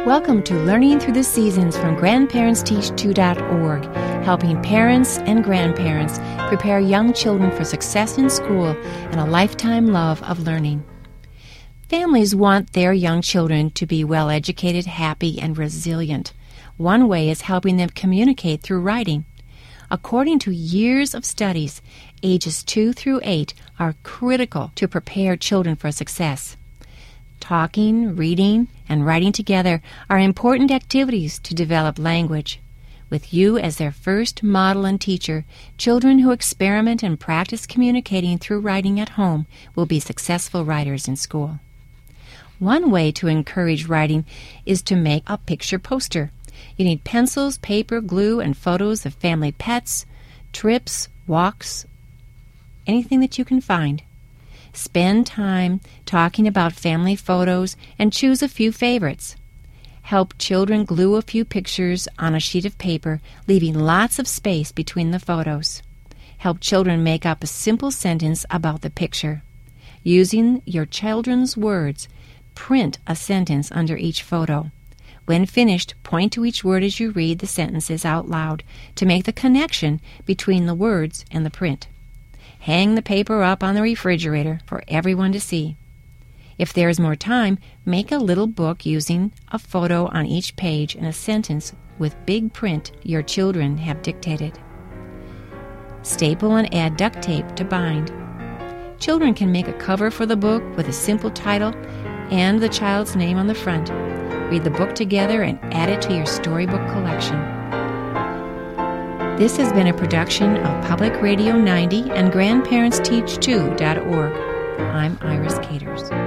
Welcome to Learning Through the Seasons from GrandparentsTeach2.org, helping parents and grandparents prepare young children for success in school and a lifetime love of learning. Families want their young children to be well-educated, happy, and resilient. One way is helping them communicate through writing. According to years of studies, ages 2 through 8 are critical to prepare children for success. Talking, reading, and writing together are important activities to develop language. With you as their first model and teacher, children who experiment and practice communicating through writing at home will be successful writers in school. One way to encourage writing is to make a picture poster. You need pencils, paper, glue, and photos of family pets, trips, walks, anything that you can find. Spend time talking about family photos and choose a few favorites. Help children glue a few pictures on a sheet of paper, leaving lots of space between the photos. Help children make up a simple sentence about the picture. Using your children's words, print a sentence under each photo. When finished, point to each word as you read the sentences out loud to make the connection between the words and the print. Hang the paper up on the refrigerator for everyone to see. If there is more time, make a little book using a photo on each page and a sentence with big print your children have dictated. Staple and add duct tape to bind. Children can make a cover for the book with a simple title and the child's name on the front. Read the book together and add it to your storybook collection. This has been a production of Public Radio 90 and GrandparentsTeach2.org. I'm Iris Caters.